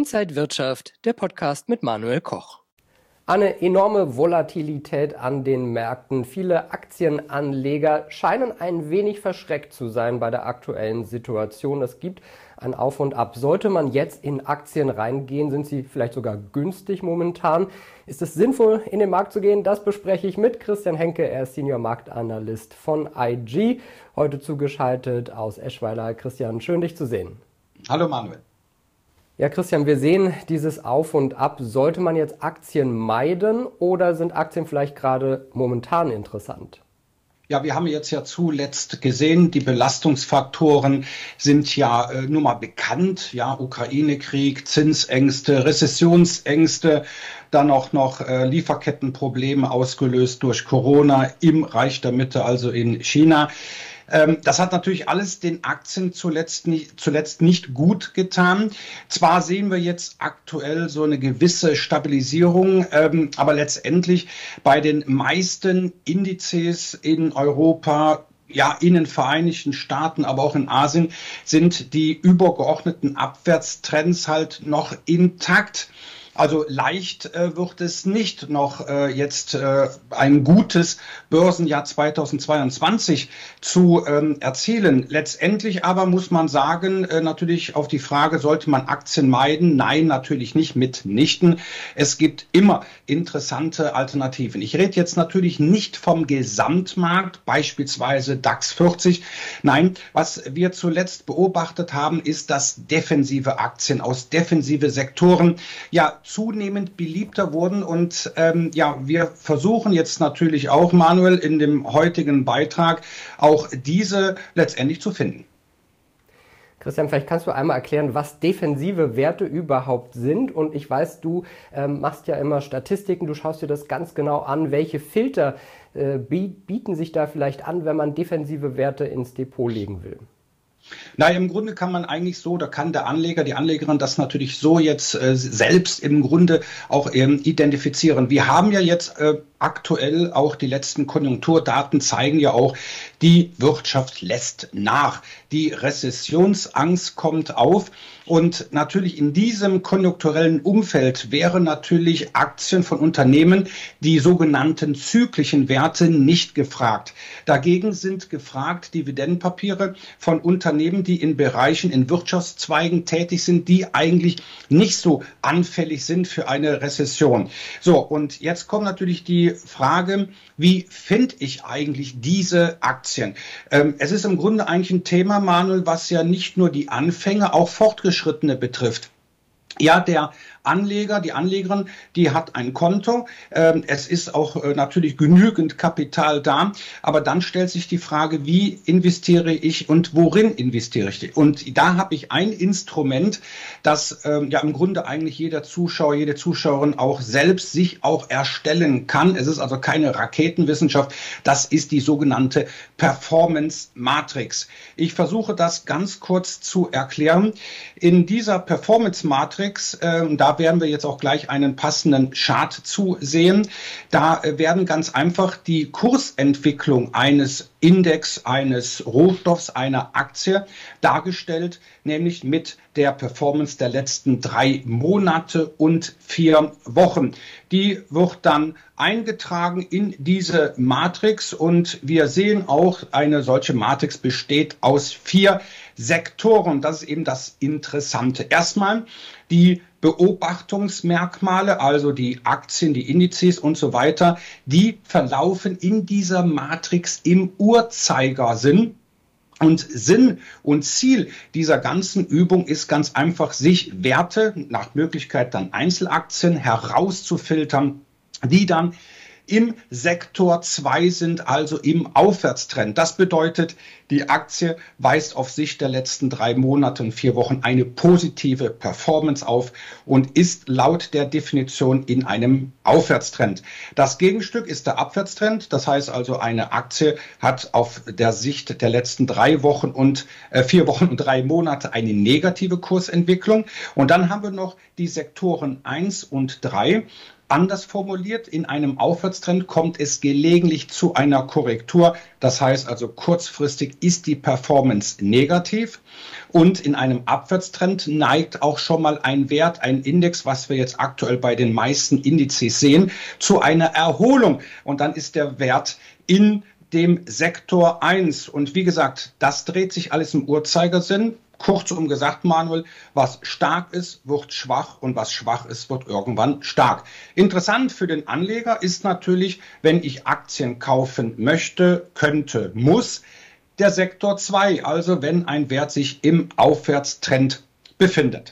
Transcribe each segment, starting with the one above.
Inside Wirtschaft, der Podcast mit Manuel Koch. Eine enorme Volatilität an den Märkten. Viele Aktienanleger scheinen ein wenig verschreckt zu sein bei der aktuellen Situation. Es gibt ein Auf und Ab. Sollte man jetzt in Aktien reingehen, sind sie vielleicht sogar günstig momentan? Ist es sinnvoll, in den Markt zu gehen? Das bespreche ich mit Christian Henke. Er ist Senior Marktanalyst von IG. Heute zugeschaltet aus Eschweiler. Christian, schön dich zu sehen. Hallo Manuel. Ja, Christian, wir sehen dieses Auf und Ab. Sollte man jetzt Aktien meiden oder sind Aktien vielleicht gerade momentan interessant? Ja, wir haben jetzt ja zuletzt gesehen, die Belastungsfaktoren sind ja nun mal bekannt. Ja, Ukraine-Krieg, Zinsängste, Rezessionsängste, dann auch noch Lieferkettenprobleme ausgelöst durch Corona im Reich der Mitte, also in China. Das hat natürlich alles den Aktien zuletzt nicht gut getan. Zwar sehen wir jetzt aktuell so eine gewisse Stabilisierung, aber letztendlich bei den meisten Indizes in Europa, ja, in den Vereinigten Staaten, aber auch in Asien sind die übergeordneten Abwärtstrends halt noch intakt. Also leicht wird es nicht noch jetzt ein gutes Börsenjahr 2022 zu erzielen. Letztendlich aber muss man sagen, natürlich auf die Frage, sollte man Aktien meiden? Nein, natürlich nicht, mitnichten. Es gibt immer interessante Alternativen. Ich rede jetzt natürlich nicht vom Gesamtmarkt, beispielsweise DAX 40. Nein, was wir zuletzt beobachtet haben, ist, dass defensive Aktien aus defensive Sektoren ja zunehmend beliebter wurden und wir versuchen jetzt natürlich auch, Manuel, in dem heutigen Beitrag auch diese letztendlich zu finden. Christian, vielleicht kannst du einmal erklären, was defensive Werte überhaupt sind. Und ich weiß, du machst ja immer Statistiken, du schaust dir das ganz genau an. Welche Filter bieten sich da vielleicht an, wenn man defensive Werte ins Depot legen will? Na, im Grunde kann man eigentlich so, da kann der Anleger, die Anlegerin das natürlich so jetzt selbst im Grunde auch identifizieren. Wir haben ja jetzt aktuell auch die letzten Konjunkturdaten zeigen ja auch, die Wirtschaft lässt nach. Die Rezessionsangst kommt auf. Und natürlich in diesem konjunkturellen Umfeld wären natürlich Aktien von Unternehmen, die sogenannten zyklischen Werte, nicht gefragt. Dagegen sind gefragt Dividendenpapiere von Unternehmen, die in Bereichen, in Wirtschaftszweigen tätig sind, die eigentlich nicht so anfällig sind für eine Rezession. So, und jetzt kommt natürlich die Frage, wie finde ich eigentlich diese Aktien? Es ist im Grunde eigentlich ein Thema, Manuel, was ja nicht nur die Anfänger, auch Fortgeschrittene betrifft. Ja, der Anleger, die Anlegerin, die hat ein Konto. Es ist auch natürlich genügend Kapital da. Aber dann stellt sich die Frage, wie investiere ich und worin investiere ich? Und da habe ich ein Instrument, das im Grunde eigentlich jeder Zuschauer, jede Zuschauerin auch selbst sich auch erstellen kann. Es ist also keine Raketenwissenschaft. Das ist die sogenannte Performance Matrix. Ich versuche das ganz kurz zu erklären. In dieser Performance Matrix, da werden wir jetzt auch gleich einen passenden Chart zu sehen. Da werden ganz einfach die Kursentwicklung eines Index, eines Rohstoffs, einer Aktie dargestellt, nämlich mit der Performance der letzten 3 Monate und 4 Wochen. Die wird dann eingetragen in diese Matrix und wir sehen auch, eine solche Matrix besteht aus 4 Sektoren. Das ist eben das Interessante. Erstmal die Beobachtungsmerkmale, also die Aktien, die Indizes und so weiter, die verlaufen in dieser Matrix im Uhrzeigersinn. Und Sinn und Ziel dieser ganzen Übung ist ganz einfach, sich Werte, nach Möglichkeit dann Einzelaktien, herauszufiltern, die dann im Sektor 2 sind, also im Aufwärtstrend. Das bedeutet, die Aktie weist auf Sicht der letzten 3 Monate und 4 Wochen eine positive Performance auf und ist laut der Definition in einem Aufwärtstrend. Das Gegenstück ist der Abwärtstrend. Das heißt also, eine Aktie hat auf der Sicht der letzten 3 Wochen und 4 Wochen und 3 Monate eine negative Kursentwicklung. Und dann haben wir noch die Sektoren 1 und 3. Anders formuliert, in einem Aufwärtstrend kommt es gelegentlich zu einer Korrektur. Das heißt also kurzfristig ist die Performance negativ und in einem Abwärtstrend neigt auch schon mal ein Wert, ein Index, was wir jetzt aktuell bei den meisten Indizes sehen, zu einer Erholung. Und dann ist der Wert in dem Sektor 1. Und wie gesagt, das dreht sich alles im Uhrzeigersinn. Kurzum gesagt, Manuel, was stark ist, wird schwach und was schwach ist, wird irgendwann stark. Interessant für den Anleger ist natürlich, wenn ich Aktien kaufen möchte, könnte, muss, der Sektor 2, also wenn ein Wert sich im Aufwärtstrend befindet.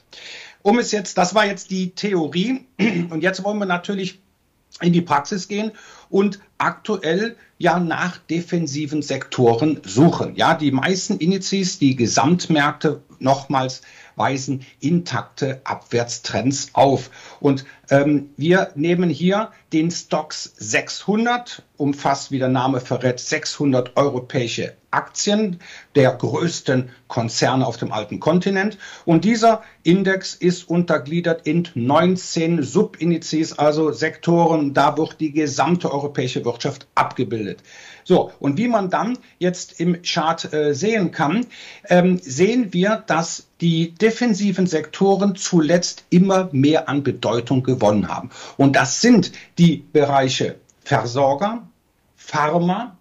Das war jetzt die Theorie und jetzt wollen wir natürlich in die Praxis gehen und aktuell ja nach defensiven Sektoren suchen. Ja, die meisten Indizes, die Gesamtmärkte nochmals weisen intakte Abwärtstrends auf. Und wir nehmen hier den Stoxx 600, umfasst, wie der Name verrät, 600 europäische Aktien der größten Konzerne auf dem alten Kontinent. Und dieser Index ist untergliedert in 19 Subindizes, also Sektoren. Da wird die gesamte europäische Wirtschaft abgebildet. So, und wie man dann jetzt im Chart sehen kann, sehen wir, dass die defensiven Sektoren zuletzt immer mehr an Bedeutung gewonnen haben. Und das sind die Bereiche Versorger, Pharma,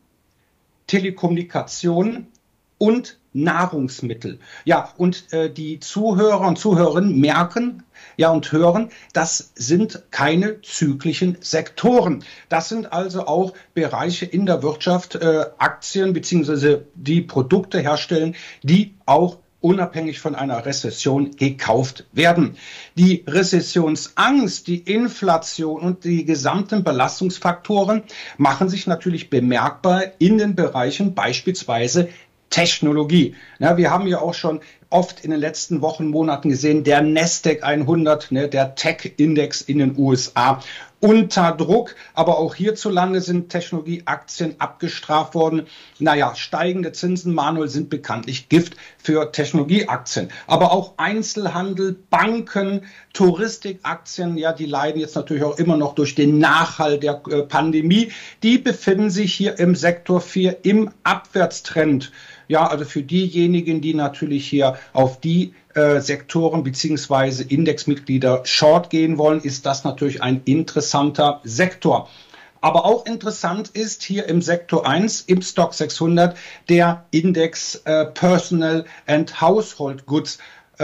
Telekommunikation und Nahrungsmittel. Ja, und die Zuhörer und Zuhörerinnen merken ja und hören, das sind keine zyklischen Sektoren. Das sind also auch Bereiche in der Wirtschaft, Aktien bzw. die Produkte herstellen, die auch unabhängig von einer Rezession gekauft werden. Die Rezessionsangst, die Inflation und die gesamten Belastungsfaktoren machen sich natürlich bemerkbar in den Bereichen beispielsweise Technologie. Ja, wir haben ja auch schon oft in den letzten Wochen, Monaten gesehen, der Nasdaq 100, der Tech-Index in den USA, unter Druck. Aber auch hierzulande sind Technologieaktien abgestraft worden. Naja, steigende Zinsen, Manuel, sind bekanntlich Gift für Technologieaktien. Aber auch Einzelhandel, Banken, Touristikaktien, ja, die leiden jetzt natürlich auch immer noch durch den Nachhall der Pandemie. Die befinden sich hier im Sektor 4 im Abwärtstrend. Ja, also für diejenigen, die natürlich hier auf die Sektoren bzw. Indexmitglieder short gehen wollen, ist das natürlich ein interessanter Sektor. Aber auch interessant ist hier im Sektor 1, im Stoxx 600, der Index Personal and Household Goods,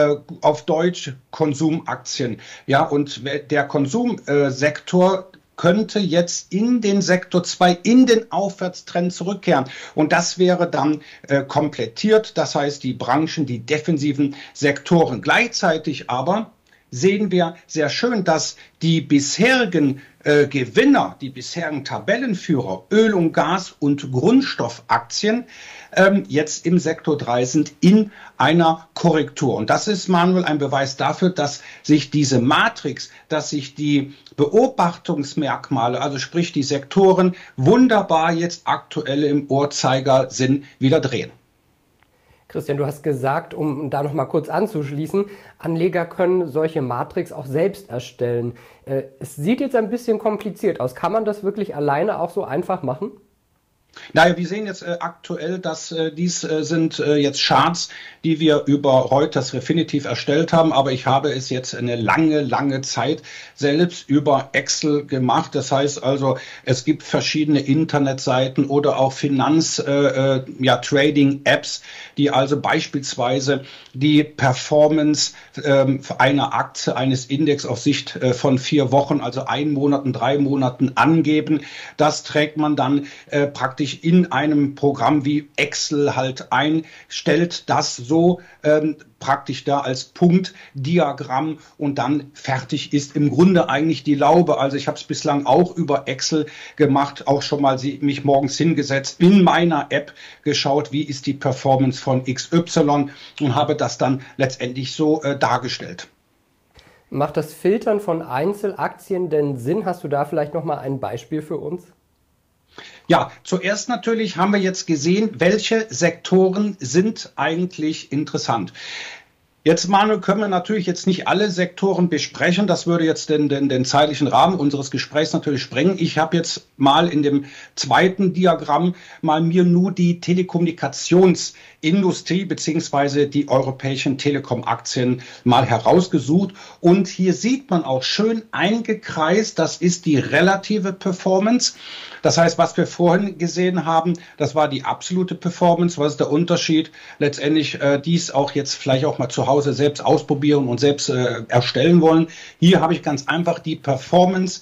auf Deutsch Konsumaktien. Ja, und der Konsumsektor könnte jetzt in den Sektor 2, in den Aufwärtstrend zurückkehren. Und das wäre dann komplettiert, das heißt die Branchen, die defensiven Sektoren. Gleichzeitig aber sehen wir sehr schön, dass die bisherigen Gewinner, die bisherigen Tabellenführer, Öl und Gas und Grundstoffaktien, jetzt im Sektor 3 sind in einer Korrektur. Und das ist, Manuel, ein Beweis dafür, dass sich diese Matrix, dass sich die Beobachtungsmerkmale, also sprich die Sektoren, wunderbar jetzt aktuell im Uhrzeigersinn wieder drehen. Christian, du hast gesagt, um da noch mal kurz anzuschließen, Anleger können solche Matrix auch selbst erstellen. Es sieht jetzt ein bisschen kompliziert aus. Kann man das wirklich alleine auch so einfach machen? Naja, wir sehen jetzt aktuell, dass dies sind jetzt Charts, die wir über Reuters Refinitiv erstellt haben, aber ich habe es jetzt eine lange Zeit selbst über Excel gemacht. Das heißt also, es gibt verschiedene Internetseiten oder auch Trading-Apps, die also beispielsweise die Performance einer Aktie, eines Index auf Sicht von 4 Wochen, also 1 Monat, 3 Monaten angeben. Das trägt man dann praktisch in einem Programm wie Excel halt ein, stellt das so praktisch da als Punktdiagramm und dann fertig ist im Grunde eigentlich die Laube. Also ich habe es bislang auch über Excel gemacht, auch schon mal mich morgens hingesetzt, in meiner App geschaut, wie ist die Performance von XY und habe das dann letztendlich so dargestellt. Macht das Filtern von Einzelaktien denn Sinn? Hast du da vielleicht noch mal ein Beispiel für uns? Ja, zuerst natürlich haben wir jetzt gesehen, welche Sektoren sind eigentlich interessant. Jetzt, Manuel, können wir natürlich jetzt nicht alle Sektoren besprechen. Das würde jetzt den zeitlichen Rahmen unseres Gesprächs natürlich sprengen. Ich habe jetzt mal in dem zweiten Diagramm mal mir nur die Telekommunikationsindustrie beziehungsweise die europäischen Telekom-Aktien mal herausgesucht. Und hier sieht man auch schön eingekreist, das ist die relative Performance. Das heißt, was wir vorhin gesehen haben, das war die absolute Performance. Was ist der Unterschied? Letztendlich dies auch jetzt vielleicht auch mal zu Hause selbst ausprobieren und selbst erstellen wollen. Hier habe ich ganz einfach die Performance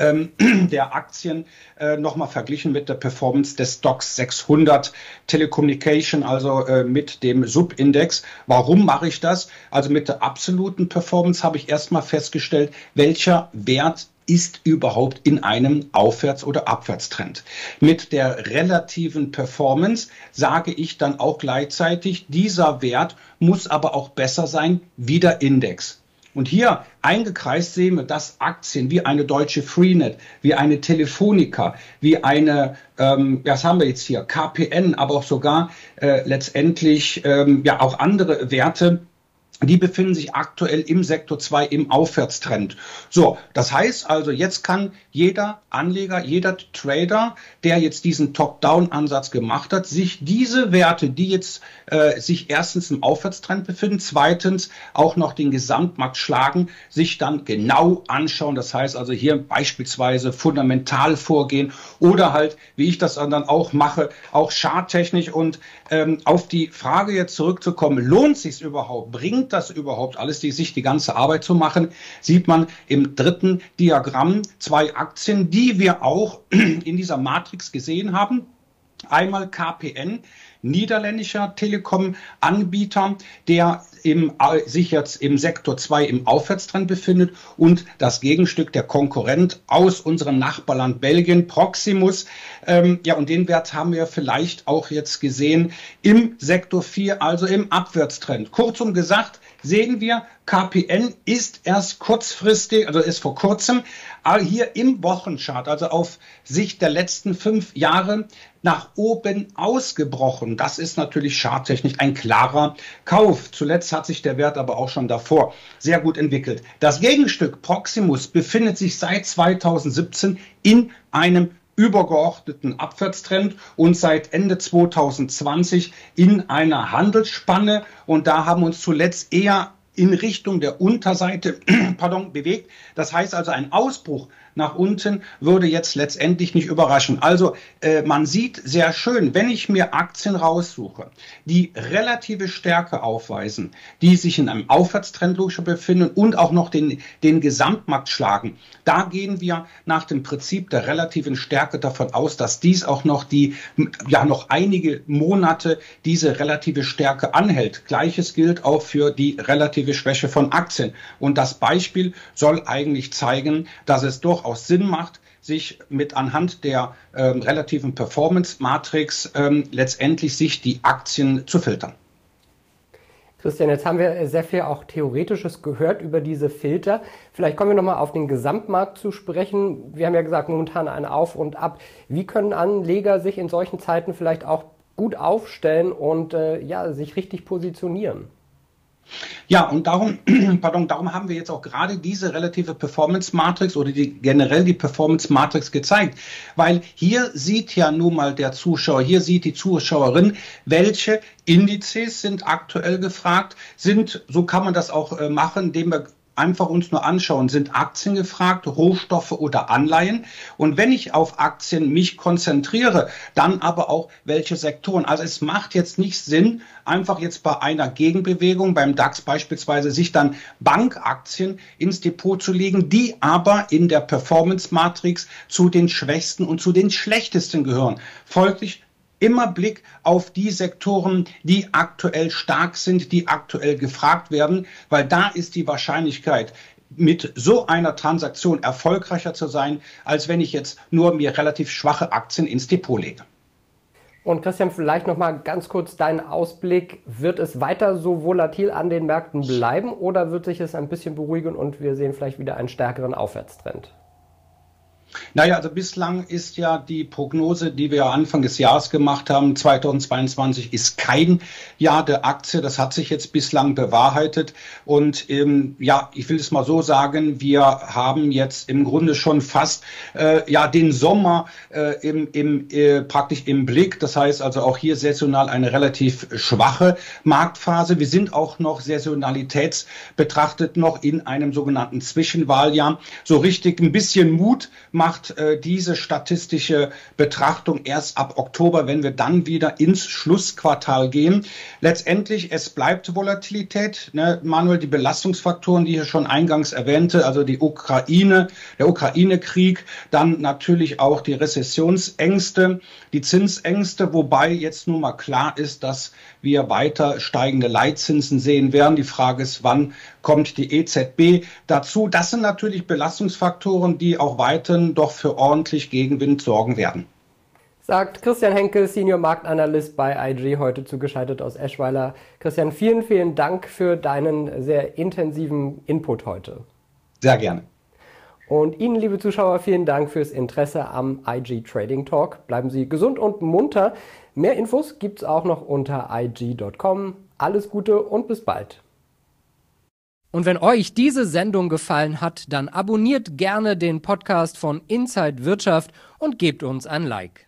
der Aktien nochmal verglichen mit der Performance des STOXX 600 Telecommunication, also mit dem Subindex. Warum mache ich das? Also mit der absoluten Performance habe ich erstmal festgestellt, welcher Wert ist überhaupt in einem Aufwärts- oder Abwärtstrend. Mit der relativen Performance sage ich dann auch gleichzeitig, dieser Wert muss aber auch besser sein wie der Index. Und hier eingekreist sehen wir, dass Aktien wie eine Deutsche Freenet, wie eine Telefonica, wie eine, was haben wir jetzt hier, KPN, aber auch sogar letztendlich ja auch andere Werte, die befinden sich aktuell im Sektor 2 im Aufwärtstrend. So, das heißt also, jetzt kann jeder Anleger, jeder Trader, der jetzt diesen Top-Down-Ansatz gemacht hat, sich diese Werte, die jetzt sich erstens im Aufwärtstrend befinden, zweitens auch noch den Gesamtmarkt schlagen, sich dann genau anschauen. Das heißt also hier beispielsweise fundamental vorgehen oder halt, wie ich das dann auch mache, auch charttechnisch. Und auf die Frage jetzt zurückzukommen, lohnt es sich überhaupt, bringt das überhaupt alles, sich die ganze Arbeit zu machen, sieht man im dritten Diagramm zwei Aktien, die wir auch in dieser Matrix gesehen haben. Einmal KPN, niederländischer Telekom-Anbieter, der sich jetzt im Sektor 2 im Aufwärtstrend befindet, und das Gegenstück, der Konkurrent aus unserem Nachbarland Belgien, Proximus. Ja, und den Wert haben wir vielleicht auch jetzt gesehen im Sektor 4, also im Abwärtstrend. Kurzum gesagt, sehen wir, KPN ist erst kurzfristig, also ist vor kurzem hier im Wochenchart, also auf Sicht der letzten 5 Jahre, nach oben ausgebrochen. Das ist natürlich charttechnisch ein klarer Kauf. Zuletzt hat sich der Wert aber auch schon davor sehr gut entwickelt. Das Gegenstück Proximus befindet sich seit 2017 in einem übergeordneten Abwärtstrend und seit Ende 2020 in einer Handelsspanne. Und da haben wir uns zuletzt eher in Richtung der Unterseite bewegt. Das heißt also, ein Ausbruch nach unten würde jetzt letztendlich nicht überraschen. Also man sieht sehr schön, wenn ich mir Aktien raussuche, die relative Stärke aufweisen, die sich in einem Aufwärtstrend logischer befinden und auch noch den Gesamtmarkt schlagen, da gehen wir nach dem Prinzip der relativen Stärke davon aus, dass dies auch noch noch einige Monate diese relative Stärke anhält. Gleiches gilt auch für die relative Schwäche von Aktien. Und das Beispiel soll eigentlich zeigen, dass es durchaus Sinn macht, sich anhand der relativen Performance-Matrix letztendlich sich die Aktien zu filtern. Christian, jetzt haben wir sehr viel auch Theoretisches gehört über diese Filter. Vielleicht kommen wir nochmal auf den Gesamtmarkt zu sprechen. Wir haben ja gesagt, momentan ein Auf und Ab. Wie können Anleger sich in solchen Zeiten vielleicht auch gut aufstellen und sich richtig positionieren? Ja, und darum haben wir jetzt auch gerade diese relative Performance-Matrix oder generell die Performance-Matrix gezeigt. Weil hier sieht ja nun mal der Zuschauer, hier sieht die Zuschauerin, welche Indizes sind aktuell gefragt, so kann man das auch machen, indem wir einfach uns nur anschauen, sind Aktien gefragt, Rohstoffe oder Anleihen? Und wenn ich auf Aktien mich konzentriere, dann aber auch welche Sektoren. Also es macht jetzt nicht Sinn, einfach jetzt bei einer Gegenbewegung, beim DAX beispielsweise, sich dann Bankaktien ins Depot zu legen, die aber in der Performance-Matrix zu den schwächsten und zu den schlechtesten gehören. Folglich immer Blick auf die Sektoren, die aktuell stark sind, die aktuell gefragt werden, weil da ist die Wahrscheinlichkeit, mit so einer Transaktion erfolgreicher zu sein, als wenn ich jetzt nur mir relativ schwache Aktien ins Depot lege. Und Christian, vielleicht noch mal ganz kurz deinen Ausblick. Wird es weiter so volatil an den Märkten bleiben oder wird sich es ein bisschen beruhigen und wir sehen vielleicht wieder einen stärkeren Aufwärtstrend? Naja, also bislang ist ja die Prognose, die wir Anfang des Jahres gemacht haben, 2022 ist kein Jahr der Aktie. Das hat sich jetzt bislang bewahrheitet. Und ja, ich will es mal so sagen, wir haben jetzt im Grunde schon fast den Sommer praktisch im Blick. Das heißt also auch hier saisonal eine relativ schwache Marktphase. Wir sind auch noch saisonalitätsbetrachtet noch in einem sogenannten Zwischenwahljahr. So richtig ein bisschen Mut macht diese statistische Betrachtung erst ab Oktober, wenn wir dann wieder ins Schlussquartal gehen. Letztendlich, es bleibt Volatilität. Ne? Manuel, die Belastungsfaktoren, die ich schon eingangs erwähnte, also die Ukraine, der Ukraine-Krieg, dann natürlich auch die Rezessionsängste, die Zinsängste, wobei jetzt nun mal klar ist, dass wir weiter steigende Leitzinsen sehen werden. Die Frage ist, wann kommt die EZB dazu? Das sind natürlich Belastungsfaktoren, die auch weiterhin doch für ordentlich Gegenwind sorgen werden. Sagt Christian Henke, Senior Marktanalyst bei IG, heute zugeschaltet aus Eschweiler. Christian, vielen, vielen Dank für deinen sehr intensiven Input heute. Sehr gerne. Und Ihnen, liebe Zuschauer, vielen Dank fürs Interesse am IG Trading Talk. Bleiben Sie gesund und munter. Mehr Infos gibt's auch noch unter ig.com. Alles Gute und bis bald. Und wenn euch diese Sendung gefallen hat, dann abonniert gerne den Podcast von Inside Wirtschaft und gebt uns ein Like.